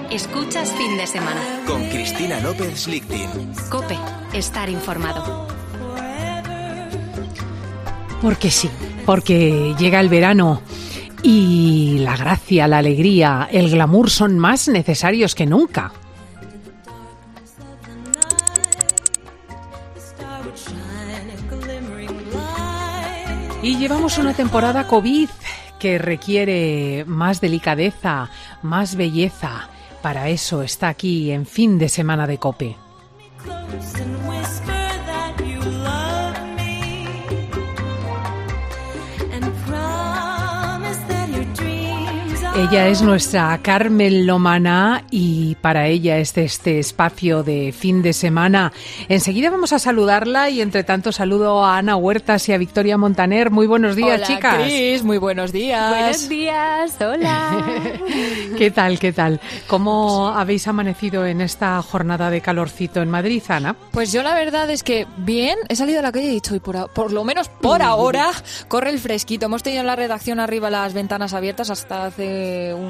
Escuchas Fin de Semana. Con Cristina López Lichting. COPE. Estar informado. Porque sí, porque llega el verano y la gracia, la alegría, el glamour son más necesarios que nunca. Y llevamos una temporada COVID que requiere más delicadeza, más belleza. Para eso está aquí en Fin de Semana de COPE. Ella es nuestra Carmen Lomana y para ella es este espacio de fin de semana. Enseguida vamos a saludarla y entre tanto saludo a Ana Huertas y a Victoria Montaner. Muy buenos días, hola, chicas. Cris, muy buenos días. Buenos días, hola. ¿Qué tal, qué tal? ¿Cómo habéis amanecido en esta jornada de calorcito en Madrid, Ana? Pues yo la verdad es que bien, he salido a la calle y he dicho, y por lo menos por ahora corre el fresquito. Hemos tenido en la redacción arriba las ventanas abiertas hasta hace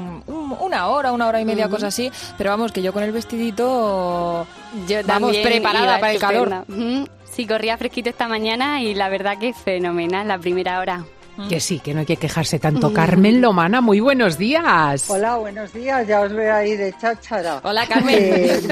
una hora y media, cosa así, pero vamos, que yo con el vestidito vamos preparada para el calor. Sí, corría fresquito esta mañana y la verdad que es fenomenal la primera hora. Que sí, que no hay que quejarse tanto. Carmen Lomana, muy buenos días. Hola, buenos días, ya os veo ahí de cháchara. Hola, Carmen.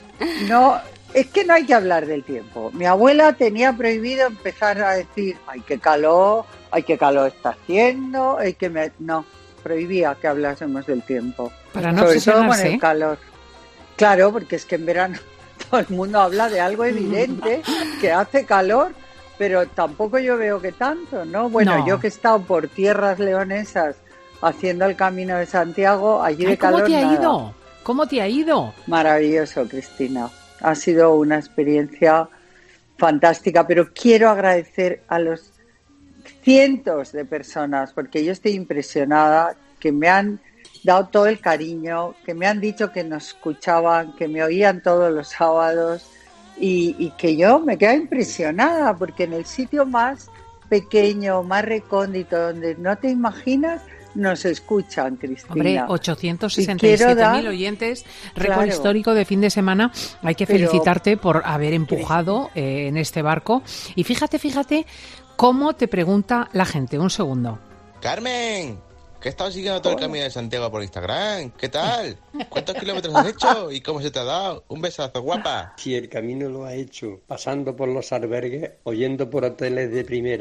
No, es que no hay que hablar del tiempo. Mi abuela tenía prohibido empezar a decir, ay, qué calor está haciendo, no, prohibía que hablásemos del tiempo. Para no sobre todo con obsesionarse. el calor. Claro, porque es que en verano todo el mundo habla de algo evidente, que hace calor, pero tampoco yo veo que tanto, ¿no? Bueno, No. yo que he estado por tierras leonesas haciendo el Camino de Santiago, allí de calor ¿Cómo te ha nada. ido? ¿Cómo te ha ido? Maravilloso, Cristina. Ha sido una experiencia fantástica, pero quiero agradecer a los cientos de personas, porque yo estoy impresionada, que me han dado todo el cariño, que me han dicho que nos escuchaban, que me oían todos los sábados y que yo me quedo impresionada, porque en el sitio más pequeño, más recóndito, donde no te imaginas, nos escuchan, Cristina. Hombre, 867.000 oyentes, récord Claro. histórico de fin de semana. Hay que Pero- felicitarte por haber empujado en este barco. Y fíjate cómo te pregunta la gente. Un segundo. Carmen, que he estado siguiendo todo el Camino de Santiago por Instagram. ¿Qué tal? ¿Cuántos kilómetros has hecho? ¿Y cómo se te ha dado? Un besazo, guapa. Si el camino lo ha hecho pasando por los albergues, oyendo por hoteles de primera.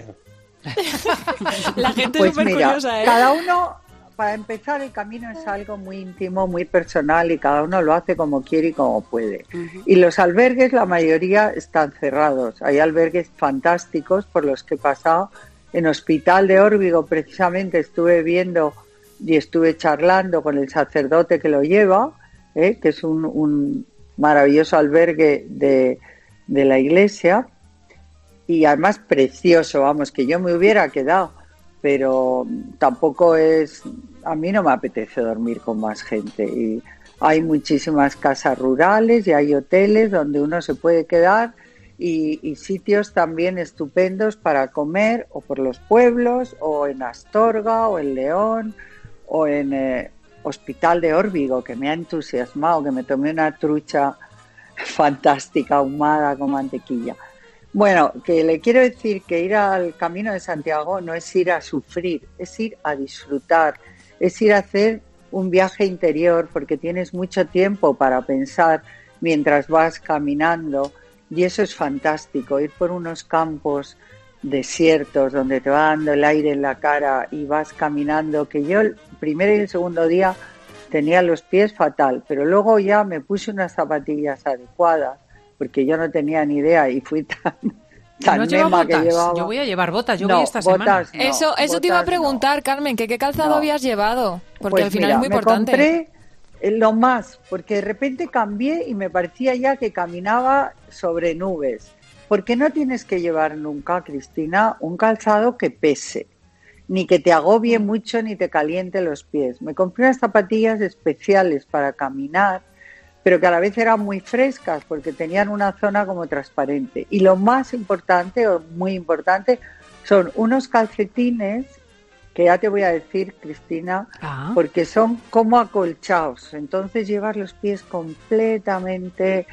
La gente Pues es súper mira, curiosa, ¿eh? cada uno, para empezar, el camino es algo muy íntimo, muy personal y cada uno lo hace como quiere y como puede. Y los albergues, la mayoría están cerrados. Hay albergues fantásticos por los que he pasado. En Hospital de Órbigo, precisamente, estuve viendo y estuve charlando con el sacerdote que lo lleva, que es un maravilloso albergue de la iglesia. Y además precioso, vamos, que yo me hubiera quedado, pero tampoco a mí no me apetece dormir con más gente. Y hay muchísimas casas rurales y hay hoteles donde uno se puede quedar y sitios también estupendos para comer, o por los pueblos, o en Astorga, o en León, o en Hospital de Órbigo, que me ha entusiasmado, que me tomé una trucha fantástica ahumada con mantequilla. Bueno, que le quiero decir que ir al Camino de Santiago no es ir a sufrir, es ir a disfrutar, es ir a hacer un viaje interior, porque tienes mucho tiempo para pensar mientras vas caminando y eso es fantástico, ir por unos campos desiertos donde te va dando el aire en la cara y vas caminando, que yo el primero y el segundo día tenía los pies fatal, pero luego ya me puse unas zapatillas adecuadas, porque yo no tenía ni idea y fui tan ¿No has llevado nema que botas? llevaba. Yo voy a llevar botas, yo No, voy esta semana. botas no, Eso te iba a botas preguntar, Carmen, que qué calzado No. habías llevado, porque Pues al final mira, es muy importante. Me compré lo más, porque de repente cambié y me parecía ya que caminaba sobre nubes. Porque no tienes que llevar nunca, Cristina, un calzado que pese, ni que te agobie mucho ni te caliente los pies. Me compré unas zapatillas especiales para caminar, pero que a la vez eran muy frescas porque tenían una zona como transparente. Y lo más importante, o muy importante, son unos calcetines que ya te voy a decir, Cristina, porque son como acolchados. Entonces llevas los pies completamente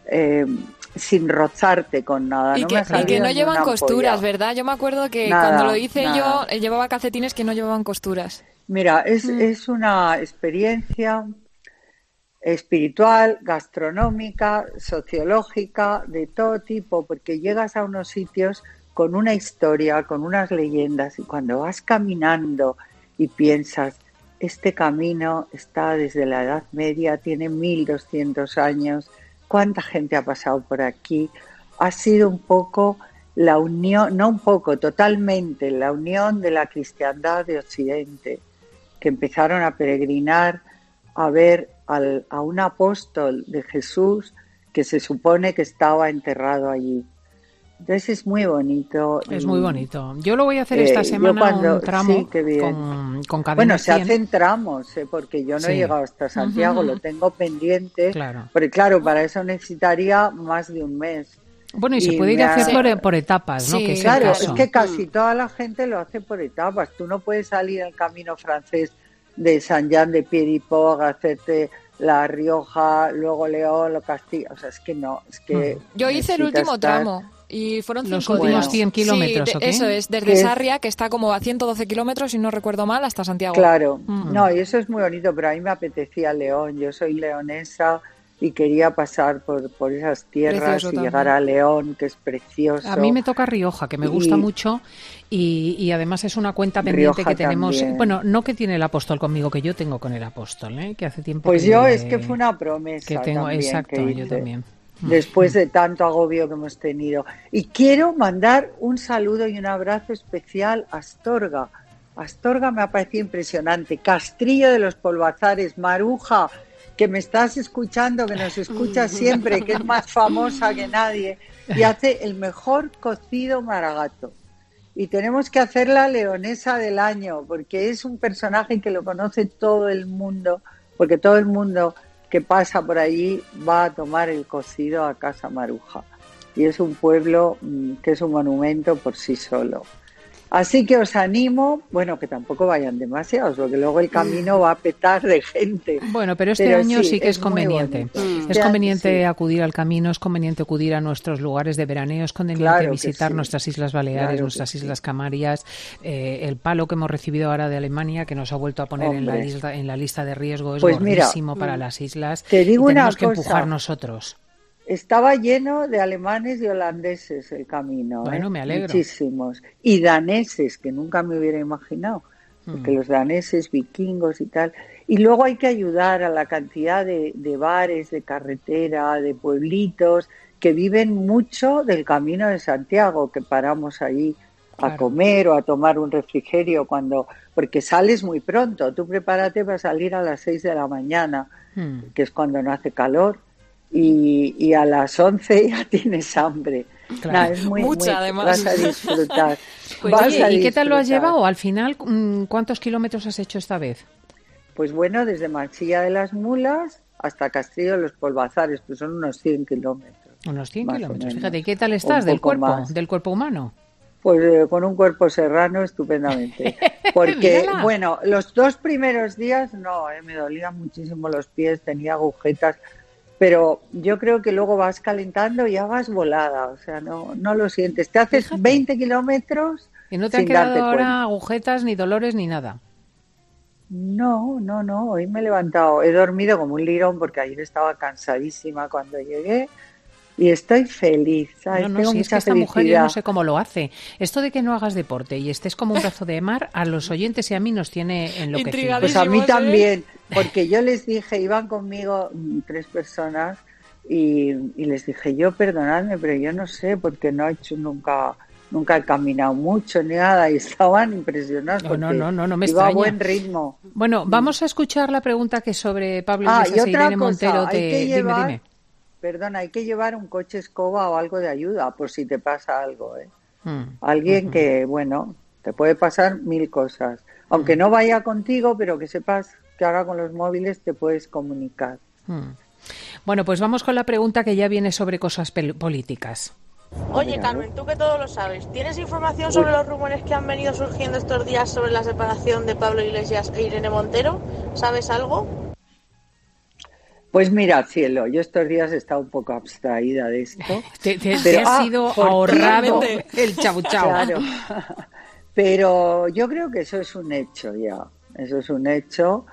sin rozarte con nada. Y que no llevan costuras, ¿verdad? Yo me acuerdo que cuando lo hice yo, llevaba calcetines que no llevaban costuras. Mira, es una experiencia espiritual, gastronómica, sociológica, de todo tipo, porque llegas a unos sitios con una historia, con unas leyendas, y cuando vas caminando y piensas, este camino está desde la Edad Media, tiene 1200 años, ¿cuánta gente ha pasado por aquí? Ha sido un poco la unión, no un poco, totalmente, la unión de la cristiandad de Occidente, que empezaron a peregrinar a ver a un apóstol de Jesús que se supone que estaba enterrado allí. Entonces es muy bonito. Es muy bonito. Yo lo voy a hacer esta semana, un tramo con Cadena Bueno, 100. se hacen tramos, porque yo no he llegado hasta Santiago, lo tengo pendiente. Claro. Porque claro, para eso necesitaría más de un mes. Bueno, y se puede ir a hacer por etapas, ¿no? Sí, que es claro, es que casi toda la gente lo hace por etapas. Tú no puedes salir el camino francés de Saint-Jean-de-Pied-de-Port, hacerte La Rioja, luego León, lo Castilla. O sea, es que no, es que... Yo hice el último tramo. Y fueron 5 días. Los últimos 100 kilómetros, sí, ¿o qué? Eso es, desde Sarria, que está como a 112 kilómetros, si no recuerdo mal, hasta Santiago. Claro, no, y eso es muy bonito, pero a mí me apetecía León. Yo soy leonesa y quería pasar por esas tierras Precioso y también. llegar a León, que es precioso. A mí me toca Rioja, que me gusta mucho, y además es una cuenta pendiente Rioja que tenemos. también. Bueno, no que tiene el apóstol conmigo, que yo tengo con el apóstol, que hace tiempo Pues que yo, me- es que fue una promesa que tengo, también, exacto, que yo hice. también. Después de tanto agobio que hemos tenido. Y quiero mandar un saludo y un abrazo especial a Astorga. Astorga me ha parecido impresionante. Castrillo de los Polvazares, Maruja, que me estás escuchando, que nos escuchas siempre, que es más famosa que nadie, y hace el mejor cocido maragato. Y tenemos que hacer la leonesa del año, porque es un personaje que lo conoce todo el mundo, porque todo el mundo que pasa por allí va a tomar el cocido a Casa Maruja. Y es un pueblo que es un monumento por sí solo. Así que os animo, bueno, que tampoco vayan demasiados, porque luego el camino va a petar de gente. Bueno, pero este año sí que es muy conveniente. bonito. Es conveniente Sí. acudir al camino, es conveniente acudir a nuestros lugares de veraneo, es conveniente Claro que visitar sí. nuestras Islas Baleares, Claro que nuestras sí. Islas Canarias, el palo que hemos recibido ahora de Alemania, que nos ha vuelto a poner en Hombre. la lista de riesgo, es Pues mira, gordísimo para las islas. te digo y tenemos una que cosa. empujar nosotros. Estaba lleno de alemanes y holandeses el camino. Bueno, me alegro. Muchísimos. Y daneses, que nunca me hubiera imaginado. Porque los daneses, vikingos y tal. Y luego hay que ayudar a la cantidad de bares, de carretera, de pueblitos, que viven mucho del Camino de Santiago, que paramos ahí a Claro. comer o a tomar un refrigerio porque sales muy pronto. Tú prepárate para salir a las 6 de la mañana, que es cuando no hace calor. Y a las 11 ya tienes hambre. Claro. Nada, es muy, Mucha, muy- además. vas a disfrutar. Pues, Vas Oye, a ¿y qué tal lo has disfrutar. llevado? Al final, ¿cuántos kilómetros has hecho esta vez? Pues bueno, desde Mansilla de las Mulas hasta Castillo de los Polvazares, pues son unos 100 kilómetros. Unos 100 Más o kilómetros. menos. Fíjate, ¿y qué tal Un estás del poco cuerpo, más. del cuerpo humano? Pues con un cuerpo serrano estupendamente. Porque, Mírala. bueno, los 2 primeros días no, me dolían muchísimo los pies, tenía agujetas, pero yo creo que luego vas calentando y ya vas volada, o sea, no lo sientes. Te haces 20 kilómetros ¿Y no te han sin quedado darte ahora cuenta. agujetas, ni dolores, ni nada? No, hoy me he levantado, he dormido como un lirón porque ayer estaba cansadísima cuando llegué y estoy feliz, ¿sabes? No, Tengo si es que mucha esta mujer yo felicidad. no sé cómo lo hace. Esto de que no hagas deporte y estés como un brazo de mar, a los oyentes y a mí nos tiene enloquecidos. Pues a mí Intrigadísimos, también, porque yo les dije, iban conmigo 3 personas y les dije, yo perdonadme, pero yo no sé, porque no he hecho nunca he caminado mucho ni nada, y estaban impresionados No, porque no me iba a extraña. buen ritmo. Bueno, vamos a escuchar la pregunta que sobre Pablo Ah, Iglesias y e otra Irene cosa, Montero hay te... que llevar, Dime. perdona, hay que llevar un coche escoba o algo de ayuda por si te pasa algo, ¿eh? Mm. Alguien que, bueno, te puede pasar 1000 cosas. Aunque no vaya contigo, pero que sepas que ahora con los móviles te puedes comunicar. Bueno, pues vamos con la pregunta que ya viene sobre cosas políticas. Oye, Carmen, tú que todo lo sabes, ¿tienes información sobre los rumores que han venido surgiendo estos días sobre la separación de Pablo Iglesias e Irene Montero? ¿Sabes algo? Pues mira, cielo, yo estos días he estado un poco abstraída de esto. Te has sido ahorrado el chau chau. Claro. Pero yo creo que eso es un hecho ya. Eso es un hecho.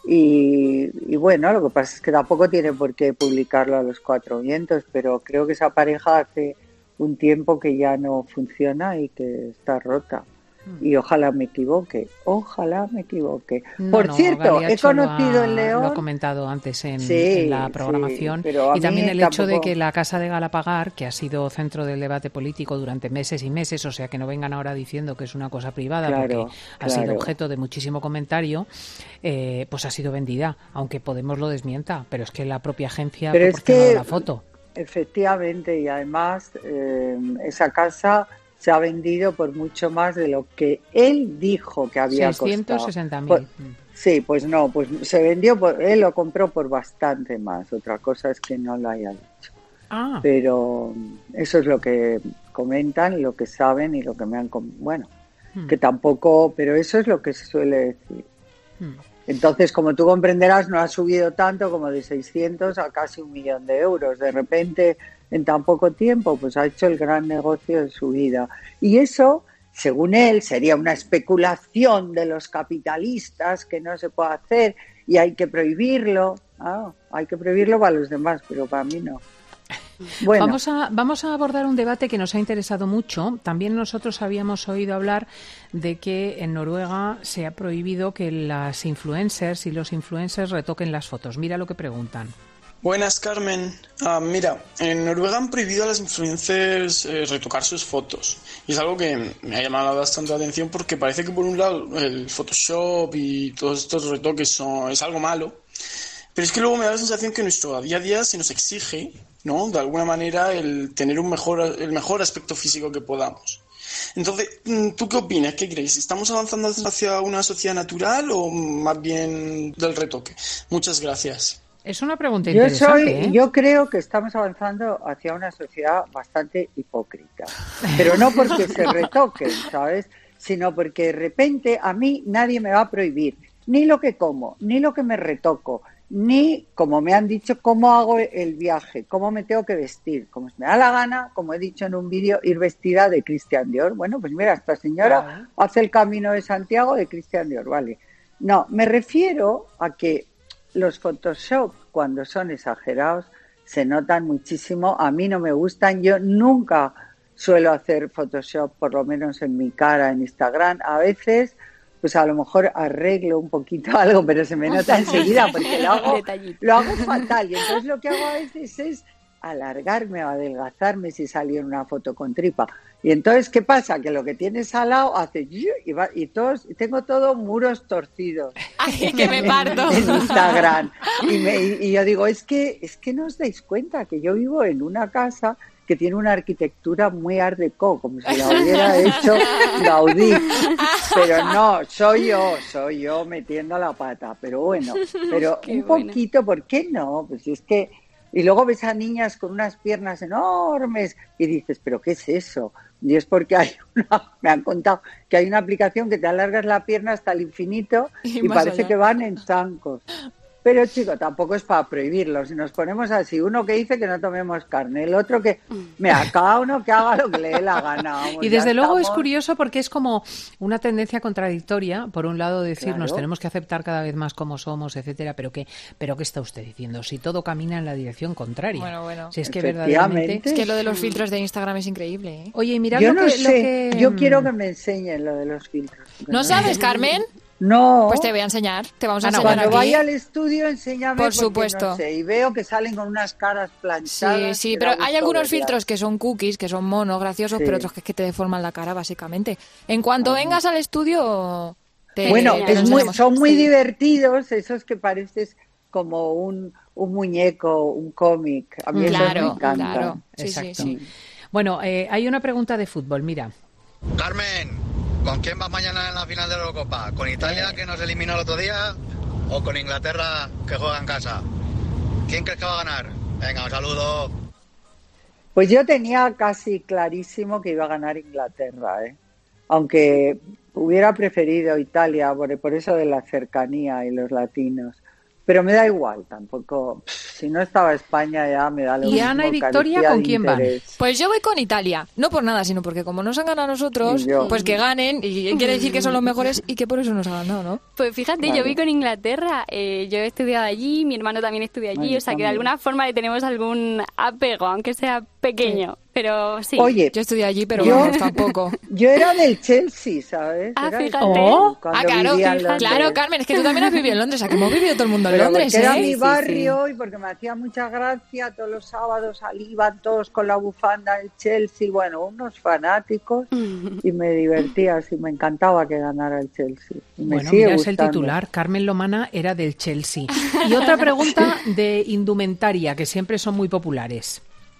Y bueno, lo que pasa es que tampoco tiene por qué publicarlo a los cuatro vientos, pero creo que esa pareja hace un tiempo que ya no funciona y que está rota. Y ojalá me equivoque. Por cierto, he conocido en León... Lo he comentado antes en la programación. Y también el hecho de que la Casa de Galapagar, que ha sido centro del debate político durante meses y meses, o sea, que no vengan ahora diciendo que es una cosa privada, porque ha sido objeto de muchísimo comentario, pues ha sido vendida, aunque Podemos lo desmienta, pero es que la propia agencia ha proporcionado la foto. Efectivamente, y además esa casa se ha vendido por mucho más de lo que él dijo que había 660.000. costado. Sí, pues no, pues se vendió, él lo compró por bastante más. Otra cosa es que no lo haya dicho. Pero eso es lo que comentan, lo que saben y lo que me han... Bueno, que tampoco, pero eso es lo que se suele decir. Entonces, como tú comprenderás, no ha subido tanto como de 600 a casi 1 millón de euros. De repente, en tan poco tiempo, pues ha hecho el gran negocio de su vida. Y eso, según él, sería una especulación de los capitalistas que no se puede hacer y hay que prohibirlo. Hay que prohibirlo para los demás, pero para mí no. Bueno. Vamos a abordar un debate que nos ha interesado mucho. También nosotros habíamos oído hablar de que en Noruega se ha prohibido que las influencers y los influencers retoquen las fotos. Mira lo que preguntan. Buenas, Carmen. Mira, en Noruega han prohibido a las influencers retocar sus fotos. Y es algo que me ha llamado bastante la atención porque parece que por un lado el Photoshop y todos estos retoques es algo malo. Pero es que luego me da la sensación que nuestro día a día se nos exige, ¿no?, de alguna manera el tener el mejor aspecto físico que podamos. Entonces, ¿tú qué opinas? ¿Qué crees? ¿Estamos avanzando hacia una sociedad natural o más bien del retoque? Muchas gracias. Es una pregunta interesante. Yo creo que estamos avanzando hacia una sociedad bastante hipócrita. Pero no porque se retoquen, ¿sabes? Sino porque de repente a mí nadie me va a prohibir ni lo que como, ni lo que me retoco, ni, como me han dicho, cómo hago el viaje, cómo me tengo que vestir, como me da la gana, como he dicho en un vídeo, ir vestida de Christian Dior. Bueno, pues mira, esta señora hace el Camino de Santiago de Christian Dior, vale. No, me refiero a que los Photoshop, cuando son exagerados, se notan muchísimo. A mí no me gustan, yo nunca suelo hacer Photoshop, por lo menos en mi cara, en Instagram. A veces... pues a lo mejor arreglo un poquito algo, pero se me nota enseguida porque lo hago fatal. Y entonces lo que hago a veces es alargarme o adelgazarme si salió en una foto con tripa. Y entonces, ¿qué pasa? Que lo que tienes al lado hace... y tengo todo muros torcidos. ¡Ay, que me parto! En Instagram. Y yo digo, es que no os dais cuenta que yo vivo en una casa que tiene una arquitectura muy art déco, como si la hubiera hecho Gaudí. Pero no, soy yo metiendo la pata. Pero bueno, pero un poquito, ¿por qué no? Pues es que... Y luego ves a niñas con unas piernas enormes y dices, ¿pero qué es eso? Y es porque me han contado que hay una aplicación que te alargas la pierna hasta el infinito y parece allá que van en zancos. Pero, chico, tampoco es para prohibirlo. Si nos ponemos así, uno que dice que no tomemos carne, el otro que... Mira, cada uno que haga lo que le dé la gana. Vamos, y desde luego es curioso porque es como una tendencia contradictoria. Por un lado, decir, nos tenemos que aceptar cada vez más como somos, etcétera. ¿Pero qué está usted diciendo? Si todo camina en la dirección contraria. Bueno. Si es que verdaderamente... Es que lo de los filtros de Instagram es increíble, ¿eh? Oye, mira yo no sé. Yo quiero que me enseñen lo de los filtros. ¿No sabes, Carmen? No. Pues te voy a enseñar. Te vamos a enseñar cuando aquí. vaya al estudio, enséñame. Por supuesto. No sé, y veo que salen con unas caras planchadas. Sí, pero hay algunos filtros que son cookies, que son monos, graciosos, pero otros que te deforman la cara, básicamente. En cuanto vengas al estudio... son muy divertidos esos que pareces como un muñeco, un cómic. A mí esos me encantan. Claro. Exacto. Sí. Bueno, hay una pregunta de fútbol, mira. Carmen, ¿con quién vas mañana en la final de la Eurocopa? ¿Con Italia, que nos eliminó el otro día? ¿O con Inglaterra, que juega en casa? ¿Quién crees que va a ganar? Venga, un saludo. Pues yo tenía casi clarísimo que iba a ganar Inglaterra, ¿eh? Aunque hubiera preferido Italia por eso de la cercanía y los latinos. Pero me da igual, tampoco. Si no estaba España ya me da lo mismo. ¿Y Ana y Victoria con quién van? Pues yo voy con Italia, no por nada, sino porque como nos han ganado a nosotros, pues que ganen, y quiere decir que son los mejores y que por eso nos han ganado, ¿no? Pues fíjate, yo voy con Inglaterra, yo he estudiado allí, mi hermano también estudia allí, Bueno, o sea que de también. alguna forma le tenemos algún apego, aunque sea pequeño, pero sí. Oye, Yo estudié allí, pero yo- vamos, tampoco. Yo era del Chelsea, ¿sabes? Ah, Era del fíjate. Chelsea Oh. cuando Claro, vivía en Londres. claro, Carmen, es que tú también has vivido en Londres, aquí hemos vivido todo el mundo en Pero Londres, porque era ¿eh? mi barrio y porque me hacía mucha gracia, todos los sábados iban todos con la bufanda del Chelsea, bueno, unos fanáticos, y me divertía, así me encantaba que ganara el Chelsea. Y me Bueno, sigue mira, es el gustando. titular. Carmen Lomana era del Chelsea. Y otra pregunta de indumentaria, que siempre son muy populares.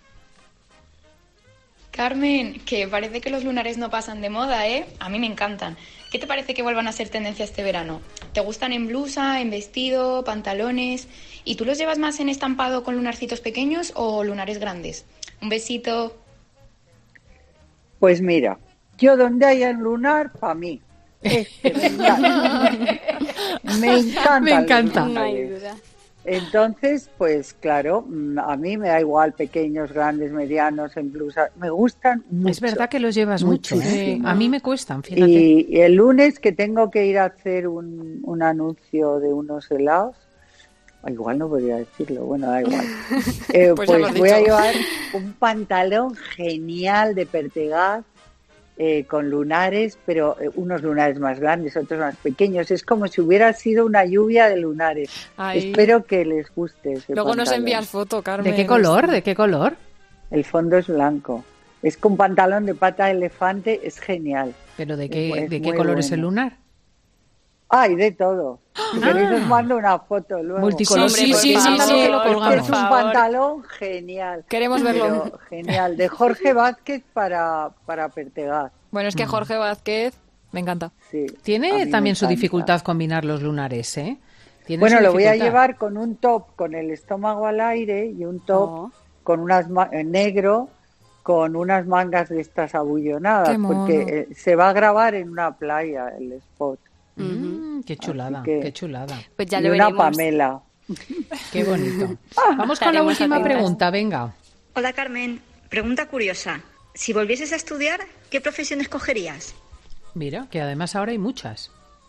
Carmen, que parece que los lunares no pasan de moda, ¿eh? A mí me encantan. ¿Qué te parece que vuelvan a ser tendencia este verano? ¿Te gustan en blusa, en vestido, pantalones? ¿Y tú los llevas más en estampado con lunarcitos pequeños o lunares grandes? Un besito. Pues mira, yo donde haya un lunar, para mí. Me encanta. Me encanta. Me encanta. No hay duda. Entonces, pues claro, a mí me da igual pequeños, grandes, medianos, en blusa. Me gustan mucho. Es verdad que los llevas mucho, ¿eh? Muchísimo. A mí me cuestan, fíjate. Y el lunes que tengo que ir a hacer un anuncio de unos helados, igual no podría decirlo, bueno, da igual. Pues ya lo has voy a dicho. llevar un pantalón genial de Pertegaz con lunares, pero unos lunares más grandes, otros más pequeños. Es como si hubiera sido una lluvia de lunares. Ay. Espero que les guste ese Luego nos pantalón. envías foto, Carmen. ¿De qué color? ¿De qué color? El fondo es blanco. Es con pantalón de pata de elefante, es genial. ¿Pero de Es qué muy color es el bueno. lunar? Ay, de todo. Si queréis os mando una foto luego. Multicolor. Sí, sí, Pues sí, mándalo sí, que lo por colgamos. Es un favor. pantalón genial. Queremos verlo. Pero genial. De Jorge Vázquez para Pertegaz. Bueno, es que Jorge Vázquez me encanta. Sí, a Tiene mí también me su encanta. dificultad combinar los lunares, ¿eh? Tiene Bueno, su lo voy a dificultad. llevar con un top con el estómago al aire y un top Oh. con unas negro con unas mangas de estas abullonadas, Qué mono. porque se va a grabar en una playa el spot. Qué chulada, Así que- qué chulada. Pues ya y lo una veremos. Pamela. Qué bonito. Vamos con la Estaremos última atentas. pregunta, venga. Hola Carmen, pregunta curiosa. Si volvieses a estudiar, ¿qué profesión escogerías? Mira, que además ahora hay muchas.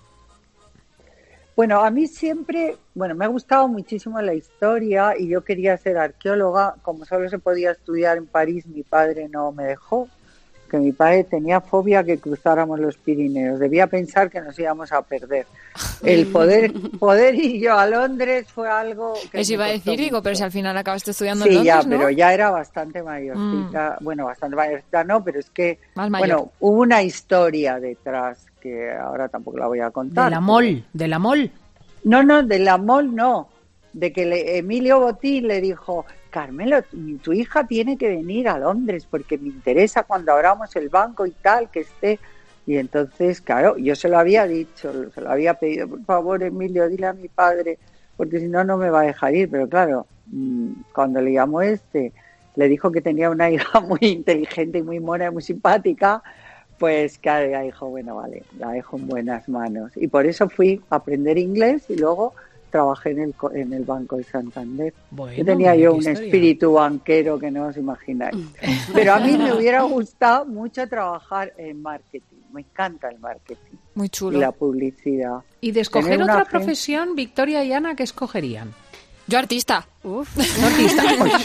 Bueno, a mí siempre, me ha gustado muchísimo la historia y yo quería ser arqueóloga. Como solo se podía estudiar en París, mi padre no me dejó, que mi padre tenía fobia que cruzáramos los Pirineos. Debía pensar que nos íbamos a perder. El poder ir yo a Londres fue algo que Eso me iba a costó decir, digo, mucho. pero si al final acabaste estudiando en Sí, Londres, ya, ¿no? pero ya era bastante mayorcita. Bueno, bastante mayorcita no, pero es que, Más mayor. bueno, hubo una historia detrás que ahora tampoco la voy a contar. De la mol, de la mol. No, de la mol no. De que Emilio Botín le dijo, Carmelo, tu hija tiene que venir a Londres porque me interesa cuando abramos el banco y tal, que esté. Y entonces, claro, yo se lo había dicho, se lo había pedido, por favor, Emilio, dile a mi padre, porque si no, no me va a dejar ir. Pero claro, cuando le llamó le dijo que tenía una hija muy inteligente y muy mona y muy simpática, pues claro, ella dijo, bueno, vale, la dejo en buenas manos. Y por eso fui a aprender inglés y luego trabajé en el Banco de Santander. Bueno, Yo tenía mira yo qué un historia. espíritu banquero que no os imagináis. Pero a mí me hubiera gustado mucho trabajar en marketing. Me encanta el marketing Muy y chulo. la publicidad. Y de escoger Tener una otra agencia- profesión, Victoria y Ana, ¿qué escogerían? Yo artista. Artista.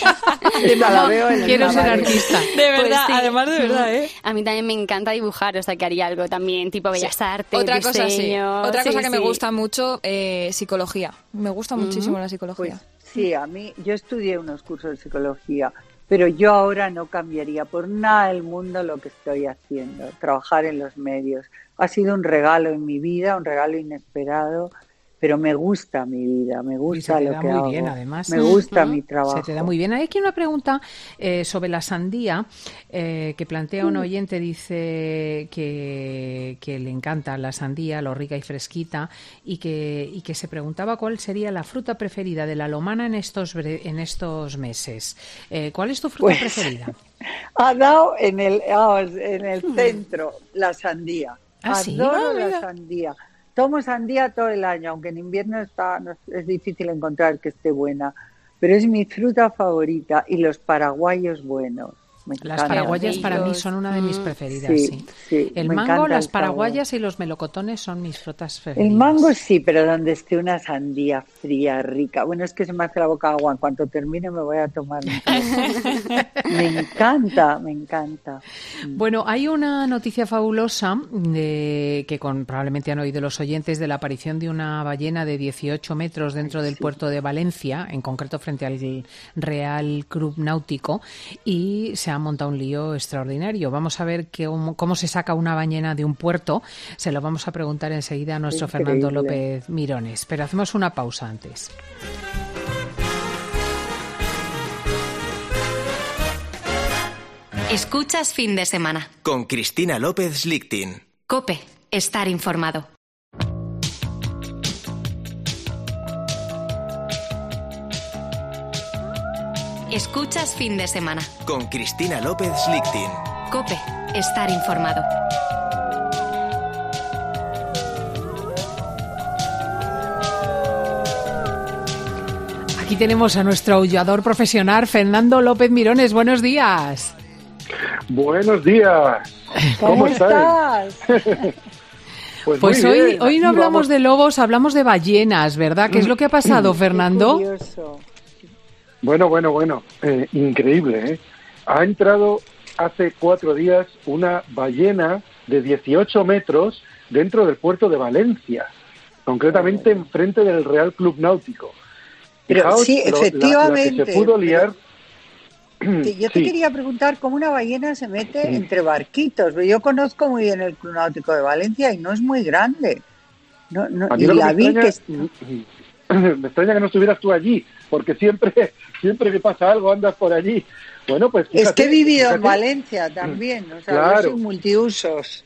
La veo en Quiero una ser pared. artista. De Pues verdad, sí. además de verdad, ¿eh? A mí también me encanta dibujar, o sea que haría algo también, tipo bellas artes, Otra cosa, sí. diseño. Otra Sí, cosa que me sí. gusta mucho, psicología. Me gusta muchísimo la psicología. Pues sí, a mí, yo estudié unos cursos de psicología, pero yo ahora no cambiaría por nada del mundo lo que estoy haciendo, trabajar en los medios. Ha sido un regalo en mi vida, un regalo inesperado, pero me gusta mi vida, me gusta lo que hago. Muy bien, además. Me gusta mi trabajo. Se te da muy bien. Hay aquí una pregunta sobre la sandía que plantea un oyente, dice que le encanta la sandía, lo rica y fresquita, y que se preguntaba cuál sería la fruta preferida de la lomana en estos meses. ¿Cuál es tu fruta preferida? Ha dado en el centro la sandía. Adoro la sandía. Tomo sandía todo el año, aunque en invierno es difícil encontrar que esté buena, pero es mi fruta favorita, y los paraguayos buenos. Las paraguayas para mí son una de mis preferidas, sí. El mango, las paraguayas y los melocotones son mis frutas preferidas. El mango sí, pero donde esté una sandía fría, rica. Bueno, es que se me hace la boca agua. En cuanto termine me voy a tomar un trozo. Me encanta. Bueno, hay una noticia fabulosa que probablemente han oído los oyentes, de la aparición de una ballena de 18 metros dentro del puerto de Valencia, en concreto frente al Real Club Náutico, y se ha montado un lío extraordinario. Vamos a ver cómo se saca una ballena de un puerto. Se lo vamos a preguntar enseguida a nuestro Fernando López Mirones. Pero hacemos una pausa antes. Escuchas Fin de Semana. Con Cristina López Lichtin. COPE. Estar informado. Escuchas Fin de Semana. Con Cristina López Lichtin. COPE. Estar informado. Aquí tenemos a nuestro aullador profesional, Fernando López Mirones. Buenos días. Buenos días. ¿Cómo estás? Pues hoy no hablamos de lobos, hablamos de ballenas, ¿verdad? ¿Qué es lo que ha pasado, Fernando? Qué curioso. Bueno, increíble, ¿eh? Ha entrado hace 4 días una ballena de 18 metros dentro del puerto de Valencia, concretamente enfrente del Real Club Náutico. Pero Fijaos, sí, efectivamente. La que se pudo liar... Yo te quería preguntar cómo una ballena se mete entre barquitos. Yo conozco muy bien el Club Náutico de Valencia y no es muy grande. Y la vi que... Me extraña que no estuvieras tú allí, porque siempre que pasa algo andas por allí. Bueno, pues fíjate, es que he vivido en Valencia también, o sea, claro. Yo soy multiusos.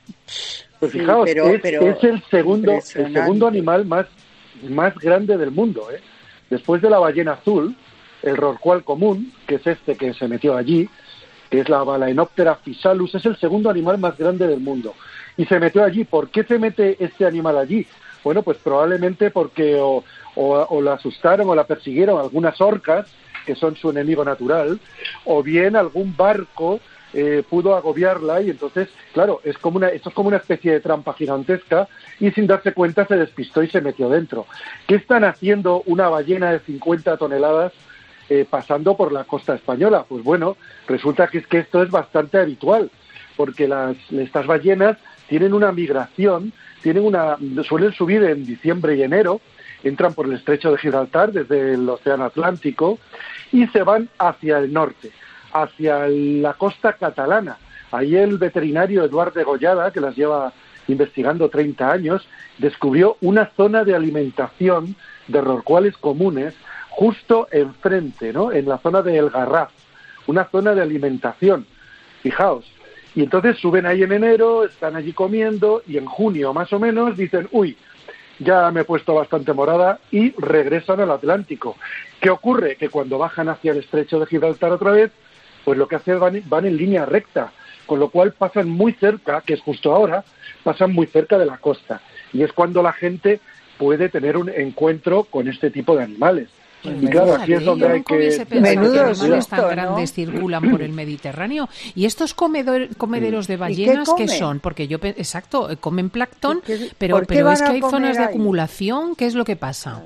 Pues fijaos, es el segundo animal más grande del mundo, ¿eh? Después de la ballena azul, el rorcual común, que es este que se metió allí, que es la Balaenoptera physalus, es el segundo animal más grande del mundo. Y se metió allí. ¿Por qué se mete este animal allí? Bueno, pues probablemente porque o la asustaron o la persiguieron algunas orcas, que son su enemigo natural, o bien algún barco pudo agobiarla y entonces, claro, esto es como una especie de trampa gigantesca y sin darse cuenta se despistó y se metió dentro. ¿Qué están haciendo una ballena de 50 toneladas pasando por la costa española? Pues bueno, resulta que esto es bastante habitual, porque estas ballenas tienen una migración, suelen subir en diciembre y enero, entran por el estrecho de Gibraltar desde el Océano Atlántico y se van hacia el norte, hacia la costa catalana. Ahí el veterinario Eduard de Gollada, que las lleva investigando 30 años, descubrió una zona de alimentación de rorcuales comunes justo enfrente, ¿no? En la zona de El Garraf, una zona de alimentación. Fijaos. Y entonces suben ahí en enero, están allí comiendo y en junio más o menos dicen, uy, ya me he puesto bastante morada y regresan al Atlántico. ¿Qué ocurre? Que cuando bajan hacia el estrecho de Gibraltar otra vez, pues lo que hacen van en línea recta, con lo cual pasan muy cerca, que es justo ahora, pasan muy cerca de la costa. Y es cuando la gente puede tener un encuentro con este tipo de animales. Y claro, aquí es donde hay que... Menudos animales tan grandes circulan por el Mediterráneo. ¿Y estos comederos de ballenas qué son? Porque exacto, comen plancton, pero es que hay zonas de acumulación. ¿Qué es lo que pasa?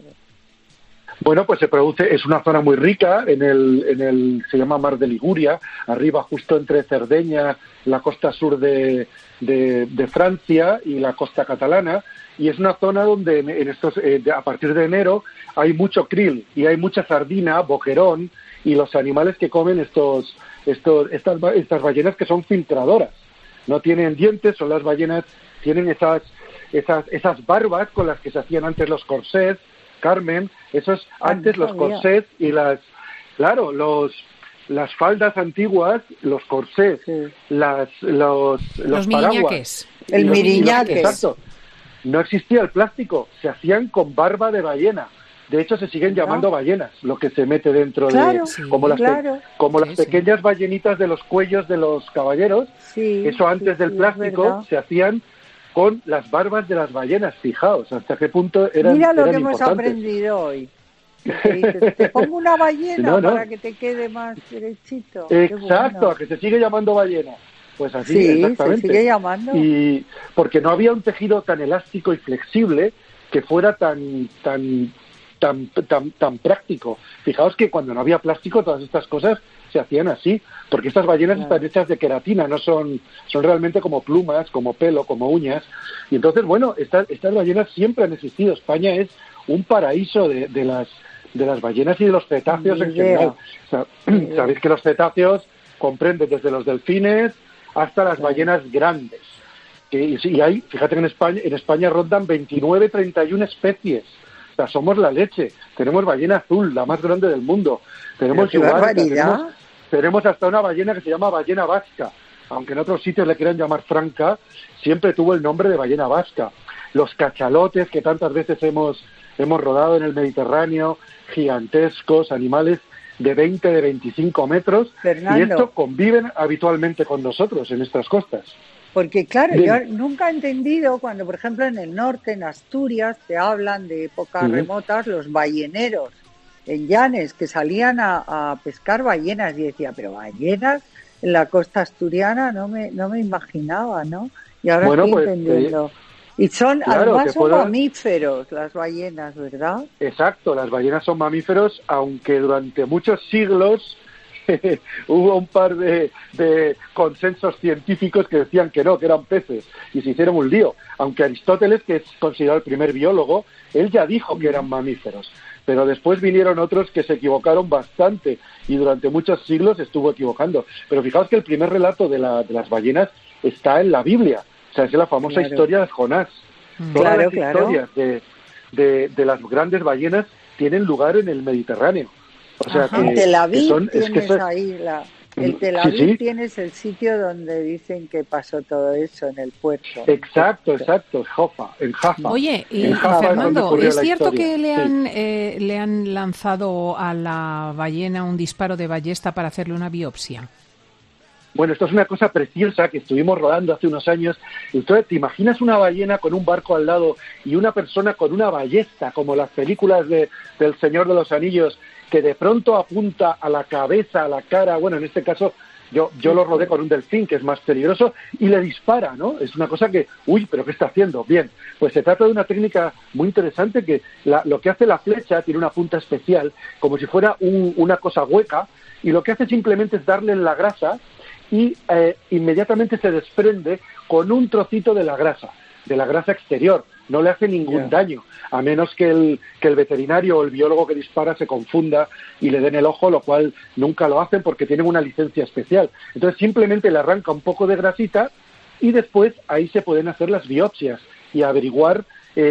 Bueno, pues es una zona muy rica, se llama Mar de Liguria, arriba justo entre Cerdeña, la costa sur de Francia y la costa catalana, y es una zona donde a partir de enero hay mucho krill y hay mucha sardina, boquerón, y los animales que comen estas ballenas que son filtradoras. No tienen dientes, son las ballenas, tienen esas barbas con las que se hacían antes los corsés, Carmen, esos antes los corsés y las faldas antiguas, los corsés, los paraguas, el miriñaques. Exacto. No existía el plástico, se hacían con barba de ballena. De hecho, se siguen llamando ballenas, lo que se mete dentro como las pequeñas ballenitas de los cuellos de los caballeros. Eso antes del plástico se hacían con las barbas de las ballenas. Fijaos hasta qué punto eran Mira lo que importantes. hemos aprendido hoy. Te pongo una ballena para que te quede más derechito. Exacto, a que se sigue llamando ballena. Pues así, exactamente. Se sigue llamando. Y porque no había un tejido tan elástico y flexible que fuera tan práctico. Fijaos que cuando no había plástico todas estas cosas se hacían así, porque estas ballenas están hechas de queratina, no son realmente como plumas, como pelo, como uñas. Y entonces, bueno, estas ballenas siempre han existido. España es un paraíso de las ballenas y de los cetáceos en general. O sea, sabéis que los cetáceos comprenden desde los delfines hasta las ballenas grandes. Y hay, fíjate que en España rondan 29, 31 especies. O sea, somos la leche. Tenemos ballena azul, la más grande del mundo. Tenemos tenemos hasta una ballena que se llama ballena vasca. Aunque en otros sitios le quieran llamar franca, siempre tuvo el nombre de ballena vasca. Los cachalotes que tantas veces hemos rodado en el Mediterráneo, gigantescos, animales de 20, de 25 metros, Fernando, y estos conviven habitualmente con nosotros en nuestras costas. Porque claro, yo nunca he entendido cuando, por ejemplo, en el norte, en Asturias, te hablan de épocas remotas, los balleneros en Llanes, que salían a pescar ballenas, y decía, pero ballenas en la costa asturiana no me imaginaba, ¿no? Y ahora estoy entendiendo. Y además son mamíferos las ballenas, ¿verdad? Exacto, las ballenas son mamíferos, aunque durante muchos siglos hubo un par de consensos científicos que decían que no, que eran peces, y se hicieron un lío. Aunque Aristóteles, que es considerado el primer biólogo, él ya dijo que eran mamíferos. Pero después vinieron otros que se equivocaron bastante, y durante muchos siglos estuvo equivocando. Pero fijaos que el primer relato de las ballenas está en la Biblia. O sea, es la famosa historia de Jonás. Todas las historias de las grandes ballenas tienen lugar en el Mediterráneo. O sea, en Tel Aviv en Tel Aviv tienes el sitio donde dicen que pasó todo eso, en el puerto. Exacto, en Jaffa. Oye, y Fernando, ¿es cierto que le han lanzado a la ballena un disparo de ballesta para hacerle una biopsia? Bueno, esto es una cosa preciosa que estuvimos rodando hace unos años. Entonces, ¿te imaginas una ballena con un barco al lado y una persona con una ballesta, como las películas del Señor de los Anillos, que de pronto apunta a la cabeza, a la cara? Bueno, en este caso yo lo rodé con un delfín, que es más peligroso, y le dispara, ¿no? Es una cosa que, ¿pero qué está haciendo? Bien, pues se trata de una técnica muy interesante que lo que hace la flecha tiene una punta especial, como si fuera una cosa hueca, y lo que hace simplemente es darle en la grasa, y inmediatamente se desprende con un trocito de la grasa exterior. No le hace ningún daño, a menos que el veterinario o el biólogo que dispara se confunda y le den el ojo, lo cual nunca lo hacen porque tienen una licencia especial. Entonces simplemente le arranca un poco de grasita y después ahí se pueden hacer las biopsias y averiguar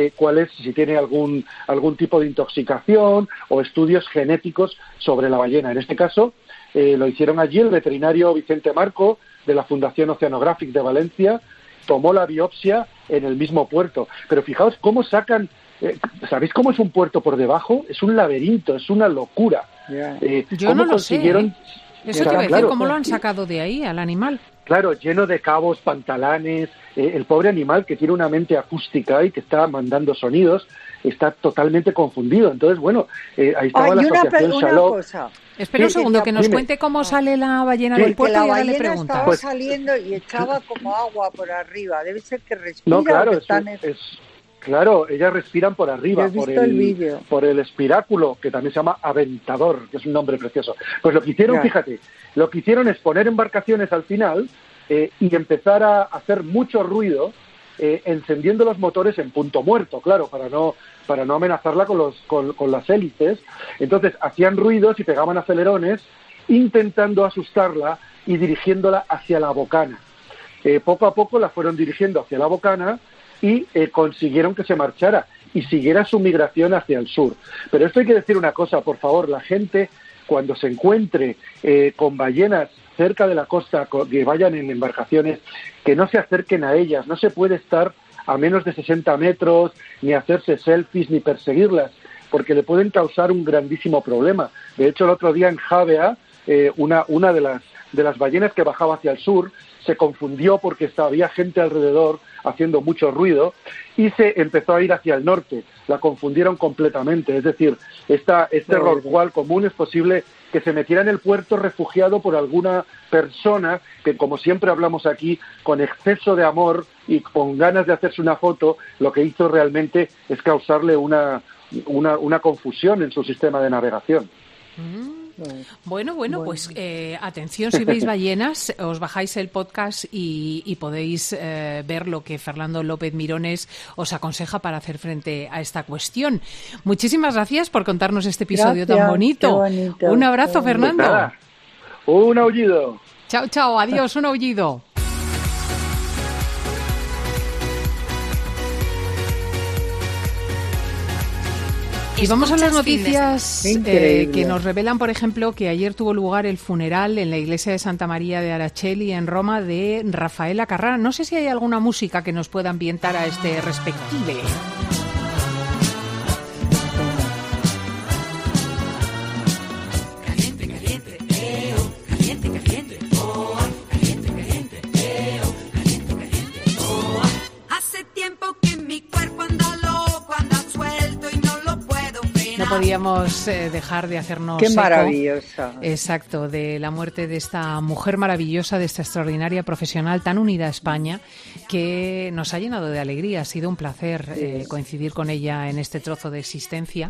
si tiene algún tipo de intoxicación o estudios genéticos sobre la ballena. En este caso lo hicieron allí el veterinario Vicente Marco de la Fundación Oceanographic de Valencia, tomó la biopsia en el mismo puerto. Pero fijaos cómo sacan, ¿sabéis cómo es un puerto por debajo? Es un laberinto, es una locura. Yo no lo sé. Eso te iba a decir, ¿cómo lo han sacado de ahí al animal? Claro, lleno de cabos, pantalanes, el pobre animal que tiene una mente acústica y que está mandando sonidos, está totalmente confundido. Entonces, bueno, ahí estaba la asociación Shalom. Espera un segundo, que nos cuente cómo sale la ballena del puerto y ahora le preguntas. Estaba saliendo y echaba como agua por arriba. Debe ser que respira. No, claro, claro, ellas respiran por arriba, por el espiráculo, que también se llama aventador, que es un nombre precioso. Pues lo que hicieron, fíjate, lo que hicieron es poner embarcaciones al final y empezar a hacer mucho ruido, encendiendo los motores en punto muerto, claro, para no amenazarla con las hélices. Entonces hacían ruidos y pegaban acelerones, intentando asustarla y dirigiéndola hacia la bocana. Poco a poco la fueron dirigiendo hacia la bocana y consiguieron que se marchara y siguiera su migración hacia el sur. Pero esto hay que decir una cosa, por favor, la gente cuando se encuentre con ballenas cerca de la costa, que vayan en embarcaciones, que no se acerquen a ellas, no se puede estar a menos de 60 metros, ni hacerse selfies, ni perseguirlas, porque le pueden causar un grandísimo problema. De hecho, el otro día en Javea, una de las ballenas que bajaba hacia el sur se confundió porque había gente alrededor haciendo mucho ruido y se empezó a ir hacia el norte. La confundieron completamente. Es decir, este rorcual común es posible que se metiera en el puerto refugiado por alguna persona que, como siempre hablamos aquí, con exceso de amor y con ganas de hacerse una foto, lo que hizo realmente es causarle una confusión en su sistema de navegación. Bueno, pues atención, si veis ballenas, os bajáis el podcast y podéis ver lo que Fernando López Mirones os aconseja para hacer frente a esta cuestión. Muchísimas gracias por contarnos este episodio tan bonito. Bonito. Un abrazo, Fernando. Pues nada, un aullido. Chao, adiós, un aullido. Y vamos a las noticias que nos revelan, por ejemplo, que ayer tuvo lugar el funeral en la iglesia de Santa María de Araceli, en Roma, de Rafaela Carrà. No sé si hay alguna música que nos pueda ambientar a este respective. No podíamos dejar de hacernos Qué eco, maravillosa. Exacto, de la muerte de esta mujer maravillosa, de esta extraordinaria profesional tan unida a España, que nos ha llenado de alegría. Ha sido un placer coincidir con ella en este trozo de existencia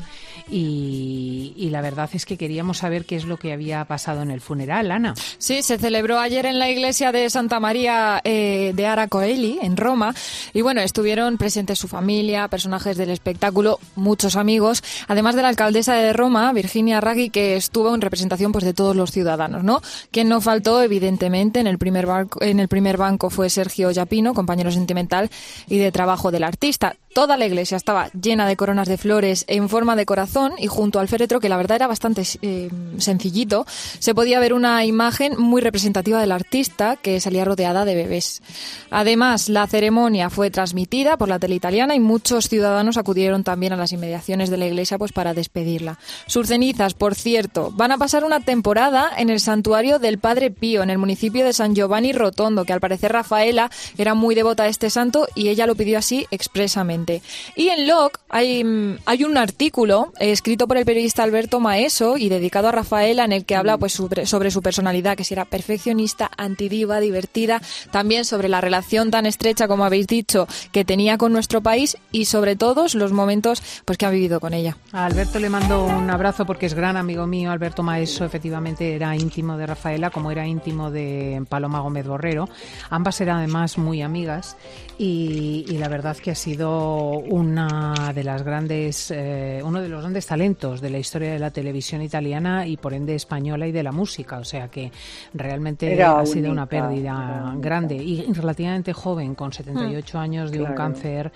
y la verdad es que queríamos saber qué es lo que había pasado en el funeral, Ana. Sí, se celebró ayer en la iglesia de Santa María de Aracoeli, en Roma, y bueno, estuvieron presentes su familia, personajes del espectáculo, muchos amigos, además de la alcaldesa de Roma, Virginia Raggi, que estuvo en representación pues de todos los ciudadanos, ¿no? Quien no faltó, evidentemente, en el primer banco fue Sergio Yapino, compañero sentimental y de trabajo del artista. Toda la iglesia estaba llena de coronas de flores en forma de corazón y junto al féretro, que la verdad era bastante sencillito, se podía ver una imagen muy representativa del artista que salía rodeada de bebés. Además, la ceremonia fue transmitida por la tele italiana y muchos ciudadanos acudieron también a las inmediaciones de la iglesia pues para despedirla. Sus cenizas, por cierto, van a pasar una temporada en el santuario del Padre Pío, en el municipio de San Giovanni Rotondo, que al parecer Rafaela era muy devota a este santo y ella lo pidió así expresamente. Y en Log hay un artículo escrito por el periodista Alberto Maeso y dedicado a Rafaela, en el que habla pues sobre su personalidad, que si era perfeccionista, antidiva, divertida, también sobre la relación tan estrecha, como habéis dicho, que tenía con nuestro país y sobre todos los momentos pues que ha vivido con ella. A Alberto le mando un abrazo porque es gran amigo mío. Alberto Maeso efectivamente era íntimo de Rafaela, como era íntimo de Paloma Gómez Borrero. Ambas eran además muy amigas y la verdad que ha sido uno de los grandes talentos de la historia de la televisión italiana y por ende española y de la música. O sea que realmente ha sido una pérdida grande y relativamente joven, con 78 años, de un cáncer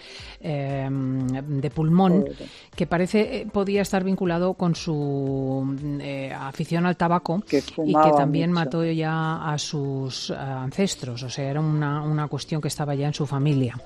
de pulmón que podía estar vinculado con su afición al tabaco y que también mató ya a sus ancestros. O sea, era una cuestión que estaba ya en su familia.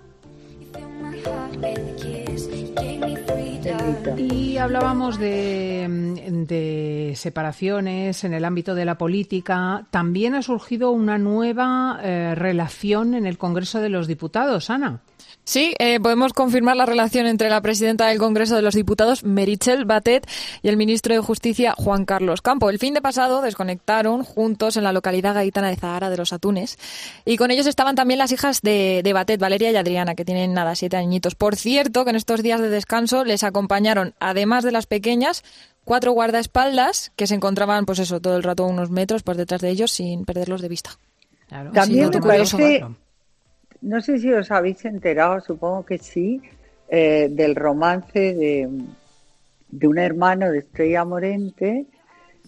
Y hablábamos de separaciones en el ámbito de la política. También ha surgido una nueva relación en el Congreso de los Diputados, Ana. Sí, podemos confirmar la relación entre la presidenta del Congreso de los Diputados, Meritxell Batet, y el ministro de Justicia, Juan Carlos Campo. El fin de pasado desconectaron juntos en la localidad gaditana de Zahara de los Atunes, y con ellos estaban también las hijas de Batet, Valeria y Adriana, que tienen 7 añitos. Por cierto, que en estos días de descanso les acompañaron, además de las pequeñas, 4 guardaespaldas que se encontraban, pues eso, todo el rato a unos metros por detrás de ellos sin perderlos de vista. Claro. También me parece, no sé si os habéis enterado, supongo que sí, del romance de un hermano de Estrella Morente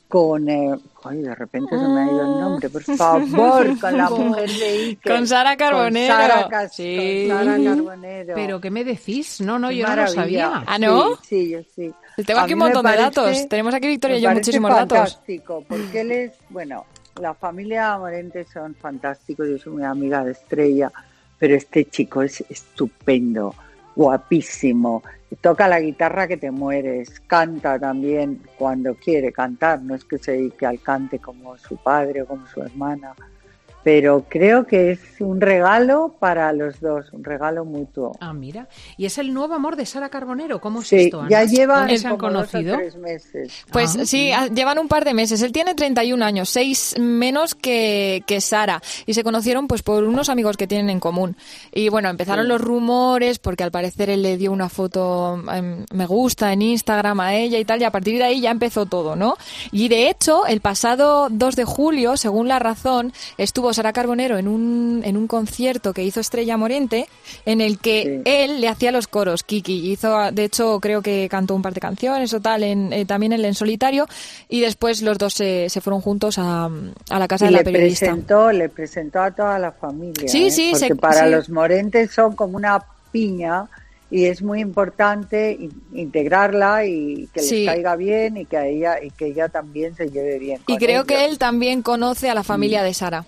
de repente se me ha ido el nombre, por favor, con la mujer de Iker. Con Sara Carbonero. Con Sara Carbonero. ¿Pero qué me decís? No, Qué yo no lo maravilla. sabía. ¿Ah, no? Sí, yo sí. Tengo aquí un montón de datos. Tenemos aquí, Victoria y yo, muchísimos datos. Fantástico, porque él es, la familia Morente son fantásticos, yo soy muy amiga de Estrella, pero este chico es estupendo, guapísimo, toca la guitarra que te mueres, canta también cuando quiere cantar, no es que se dedique al cante como su padre o como su hermana, pero creo que es un regalo para los dos, un regalo mutuo. Ah, mira. ¿Y es el nuevo amor de Sara Carbonero? ¿Cómo es sí, esto, Ana? Ya llevan ¿Se han conocido? 2 o 3 meses. Pues sí, llevan un par de meses. Él tiene 31 años, 6 menos que Sara. Y se conocieron pues por unos amigos que tienen en común. Y bueno, empezaron los rumores porque al parecer él le dio una foto me gusta en Instagram a ella y tal. Y a partir de ahí ya empezó todo, ¿no? Y de hecho, el pasado 2 de julio, según La Razón, estuvo Sara Carbonero en un concierto que hizo Estrella Morente, en el que él le hacía los coros, Kiki. Hizo, de hecho, creo que cantó un par de canciones o tal, también él en solitario, y después los dos se fueron juntos a la casa de la periodista. Le presentó a toda la familia. Sí, porque para los Morentes son como una piña, y es muy importante integrarla y que les caiga bien y que ella también se lleve bien con y creo ellos. que él también conoce a la familia de Sara.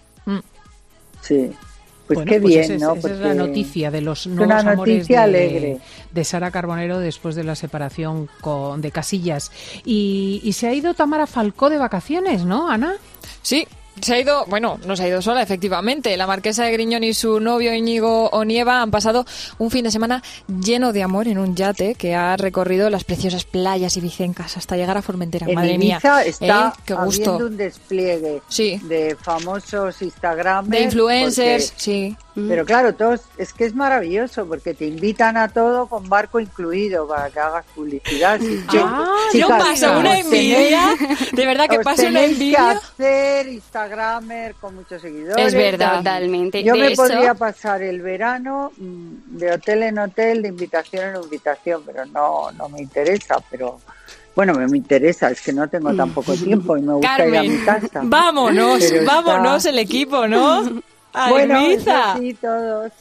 Sí, pues bueno, qué pues bien, ¿no? Esa es la noticia de los nuevos una amores alegre de Sara Carbonero después de la separación de Casillas. Y se ha ido Tamara Falcó de vacaciones, ¿no, Ana? Sí. Se ha ido, no se ha ido sola, efectivamente. La marquesa de Griñón y su novio Íñigo Onieva han pasado un fin de semana lleno de amor en un yate que ha recorrido las preciosas playas ibicencas hasta llegar a Formentera. En Madre Ibiza mía, está qué gusto. habiendo un despliegue de famosos Instagramers. De influencers, sí. Pero claro, todos, es que es maravilloso porque te invitan a todo con barco incluido para que hagas publicidad. Yo paso una envidia, de verdad que paso una envidia. Que hacer Instagramer con muchos seguidores. Es verdad, totalmente. Yo me podría pasar el verano de hotel en hotel, de invitación en invitación, pero no me interesa, pero... Bueno, me interesa, es que no tengo tan poco tiempo y me gusta Carmen, ir a mi casa. Vámonos el equipo, ¿no? Bueno, sí, todos.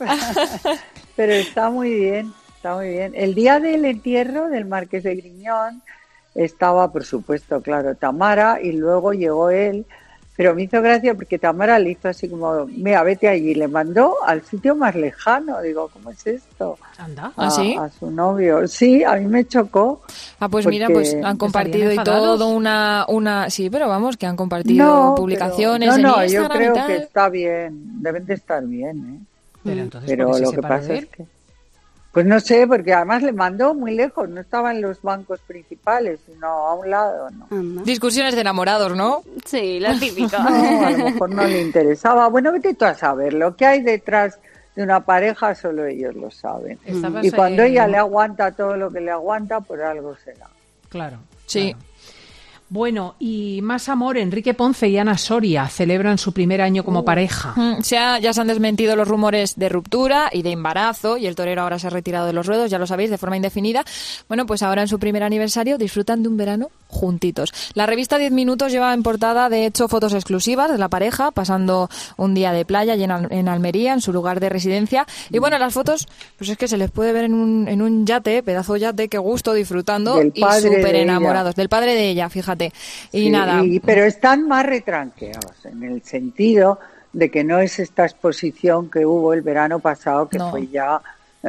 Pero está muy bien, está muy bien. El día del entierro del Marqués de Griñón estaba, por supuesto, claro, Tamara, y luego llegó él, pero me hizo gracia porque Tamara le hizo así como, mira, vete allí, le mandó al sitio más lejano. Digo, ¿cómo es esto? Anda. ¿Sí? A su novio. Sí, a mí me chocó. Pues mira, pues han compartido y todo una... Sí, pero vamos, que han compartido publicaciones en Instagram. Yo creo que está bien, deben de estar bien, Pero lo que pasa es que... Pues no sé, porque además le mandó muy lejos, no estaba en los bancos principales, sino a un lado, ¿no? Discusiones de enamorados, ¿no? Sí, lo típico. No, a lo mejor no le interesaba. Bueno, vete tú a saber, lo que hay detrás de una pareja solo ellos lo saben. Y cuando ella le aguanta todo lo que le aguanta, por algo será. Claro. Sí. Claro. Bueno, y más amor, Enrique Ponce y Ana Soria celebran su primer año como pareja. Ya se han desmentido los rumores de ruptura y de embarazo, y el torero ahora se ha retirado de los ruedos, ya lo sabéis, de forma indefinida. Bueno, pues ahora en su primer aniversario disfrutan de un verano juntitos. La revista 10 Minutos lleva en portada, de hecho, fotos exclusivas de la pareja, pasando un día de playa en Almería, en su lugar de residencia. Y bueno, las fotos, pues es que se les puede ver en un yate, pedazo yate, qué gusto, disfrutando y súper enamorados. Del padre de ella, fíjate. Y sí, nada. Pero están más retranqueados, en el sentido de que no es esta exposición que hubo el verano pasado, que fue ya...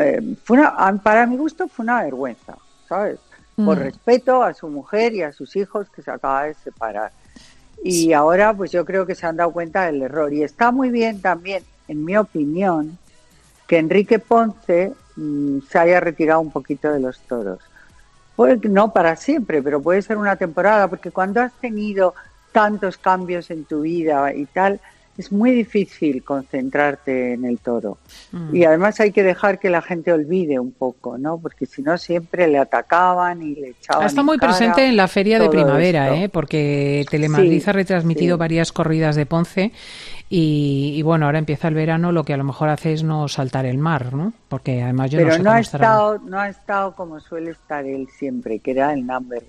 para mi gusto fue una vergüenza, ¿sabes? Por respeto a su mujer y a sus hijos que se acaba de separar. Y ahora pues yo creo que se han dado cuenta del error. Y está muy bien también, en mi opinión, que Enrique Ponce se haya retirado un poquito de los toros. No para siempre, pero puede ser una temporada, porque cuando has tenido tantos cambios en tu vida y tal, es muy difícil concentrarte en el toro. Y además hay que dejar que la gente olvide un poco, ¿no? Porque si no siempre le atacaban y le echaban. Está muy presente en la feria de primavera, porque Telemadrid ha retransmitido varias corridas de Ponce. Y bueno, ahora empieza el verano, lo que a lo mejor hace es no saltar el mar, ¿no? Porque además yo no sé cómo estará. No ha estado como suele estar él siempre, que era el number one.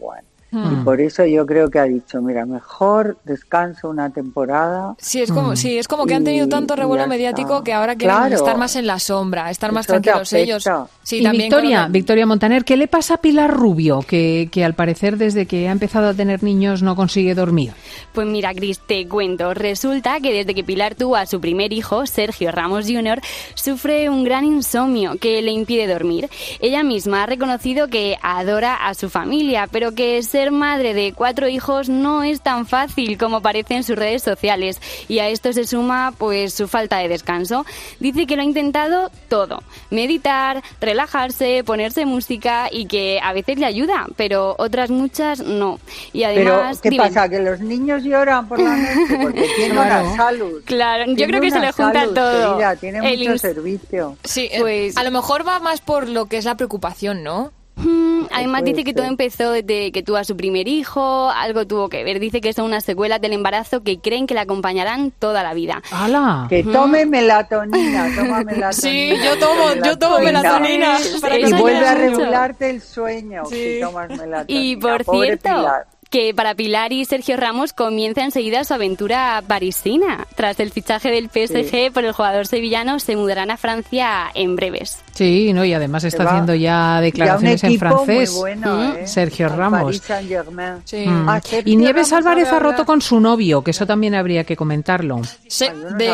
Y por eso yo creo que ha dicho, mira, mejor descanso una temporada. Sí, es como que han tenido tanto revuelo mediático que ahora quieren estar más en la sombra, estar más tranquilos ellos. Sí, y también Victoria Montaner, ¿qué le pasa a Pilar Rubio, que al parecer desde que ha empezado a tener niños no consigue dormir? Pues mira, Cris, te cuento. Resulta que desde que Pilar tuvo a su primer hijo, Sergio Ramos Jr., sufre un gran insomnio que le impide dormir. Ella misma ha reconocido que adora a su familia, pero que ser madre de 4 hijos no es tan fácil como parece en sus redes sociales. Y a esto se suma pues su falta de descanso. Dice que lo ha intentado todo. Meditar, relajarse, ponerse música y que a veces le ayuda, pero otras muchas no. Y además, ¿pero qué pasa? ¿Que los niños lloran por la noche? Porque tiene una salud. Claro, yo creo que se le junta todo. Querida, tiene mucho servicio. Sí, pues a lo mejor va más por lo que es la preocupación, ¿no? Además dice que todo empezó desde que tuvo a su primer hijo, algo tuvo que ver. Dice que son unas secuelas del embarazo que creen que la acompañarán toda la vida. ¡Hala! Que tome melatonina, toma melatonina. Sí, yo tomo melatonina. Y vuelve a regularte el sueño si tomas melatonina. Y por cierto, Pilar, que para Pilar y Sergio Ramos comienza enseguida su aventura parisina. Tras el fichaje del PSG por el jugador sevillano, se mudarán a Francia en breves. Sí, no, y además está haciendo ya declaraciones en francés. Muy bueno, Sergio Ramos. Sí. Y Nieves Álvarez ha roto con su novio, que eso también habría que comentarlo. Sí,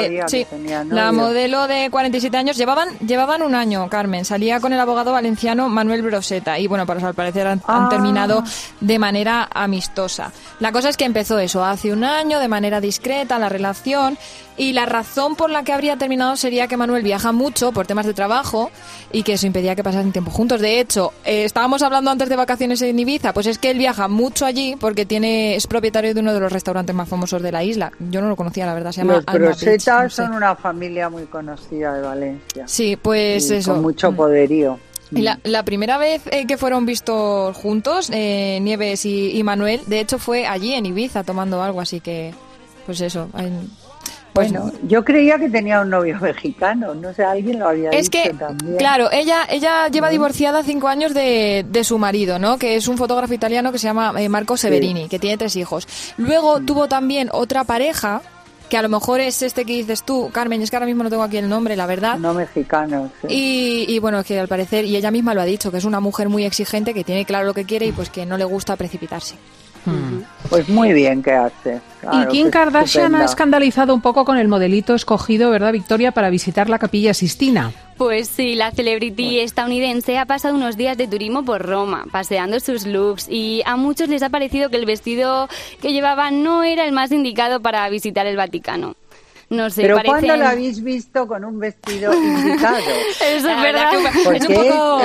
la modelo de 47 años llevaban un año, Carmen. Salía con el abogado valenciano Manuel Broseta y bueno, pues al parecer han terminado de manera amistosa. La cosa es que empezó eso hace un año, de manera discreta, la relación, y la razón por la que habría terminado sería que Manuel viaja mucho por temas de trabajo y que eso impedía que pasasen tiempo juntos. De hecho, estábamos hablando antes de vacaciones en Ibiza, pues es que él viaja mucho allí porque es propietario de uno de los restaurantes más famosos de la isla. Yo no lo conocía, la verdad, se llama Los Broseta son una familia muy conocida de Valencia. Sí, pues eso. Con mucho poderío. Y la primera vez que fueron vistos juntos, Nieves y Manuel, de hecho fue allí en Ibiza tomando algo, así que, pues eso. Pues, bueno, yo creía que tenía un novio mexicano, no sé, alguien lo había dicho también. Claro, ella lleva divorciada 5 años de su marido, ¿no? Que es un fotógrafo italiano que se llama Marco Severini, que tiene 3 hijos. Luego tuvo también otra pareja, que a lo mejor es este que dices tú, Carmen, es que ahora mismo no tengo aquí el nombre, la verdad. No mexicano, sí. Y bueno, que al parecer, y ella misma lo ha dicho, que es una mujer muy exigente, que tiene claro lo que quiere y pues que no le gusta precipitarse. Pues muy bien que hace. Claro, y Kim Kardashian ha escandalizado un poco con el modelito escogido, ¿verdad, Victoria, para visitar la Capilla Sixtina? Pues sí, la celebrity estadounidense ha pasado unos días de turismo por Roma, paseando sus looks, y a muchos les ha parecido que el vestido que llevaba no era el más indicado para visitar el Vaticano. No sé, pero ¿cuándo la habéis visto con un vestido indicado? Eso es verdad. Porque es un poco...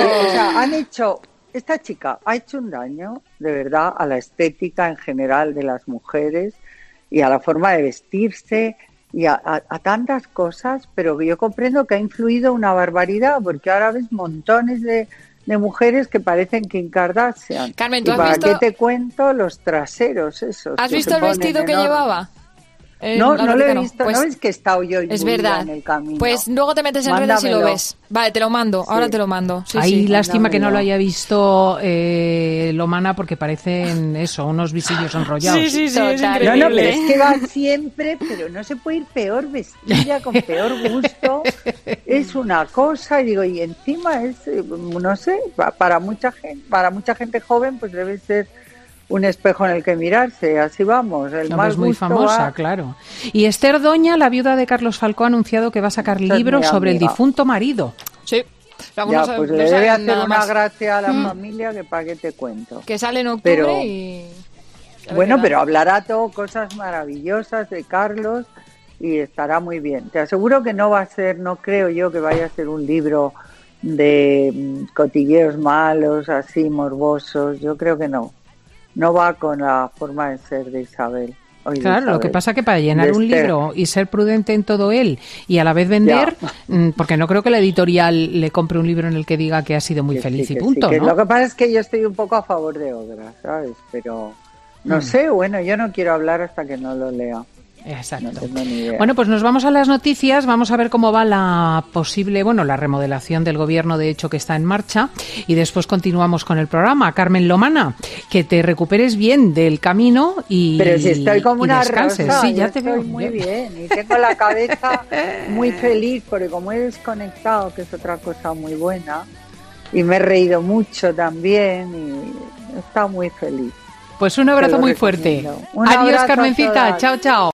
esta chica ha hecho un daño, de verdad, a la estética en general de las mujeres y a la forma de vestirse y a tantas cosas, pero yo comprendo que ha influido una barbaridad, porque ahora ves montones de mujeres que parecen Kim Kardashian. Carmen, ¿tú has visto? ¿Para qué te cuento los traseros esos? ¿Has visto el vestido que llevaba? No lo he visto, pues, no es que he estado yo es verdad. En el camino. Pues luego te metes en redes y lo ves. Vale, te lo mando, ahora te lo mando. Sí, Ay, lástima que no lo haya visto Lomana, porque parecen eso, unos visillos enrollados. Sí, es increíble. No, pero es que va siempre, pero no se puede ir peor vestida, con peor gusto. Es una cosa, y digo, y encima es, no sé, para mucha gente joven, pues debe ser un espejo en el que mirarse, así vamos. Es muy famosa, claro. Y Esther Doña, la viuda de Carlos Falcó, ha anunciado que va a sacar libros sobre el difunto marido. Sí. Pues le debe hacer una gracia a la familia, que para qué te cuento. Que sale en octubre y... Bueno, pero hablará todo cosas maravillosas de Carlos y estará muy bien. Te aseguro que no creo yo que vaya a ser un libro de cotilleos malos, así morbosos. Yo creo que no. No va con la forma de ser de Isabel. Claro, lo que pasa es que para llenar un libro y ser prudente en todo él y a la vez vender, porque no creo que la editorial le compre un libro en el que diga que ha sido muy feliz y punto, ¿no? Lo que pasa es que yo estoy un poco a favor de Odra, ¿sabes? Pero no sé, bueno, yo no quiero hablar hasta que no lo lea. Exacto. No tengo ni idea. Bueno, pues nos vamos a las noticias, vamos a ver cómo va la remodelación del gobierno, de hecho, que está en marcha, y después continuamos con el programa. Carmen Lomana, que te recuperes bien del camino y pero si estoy como una descanses. rosa, sí, ya te veo muy bien y tengo la cabeza muy feliz porque como he desconectado, que es otra cosa muy buena, y me he reído mucho también y he estado muy feliz. Pues un abrazo muy fuerte. Adiós, Carmencita. Chao, chao.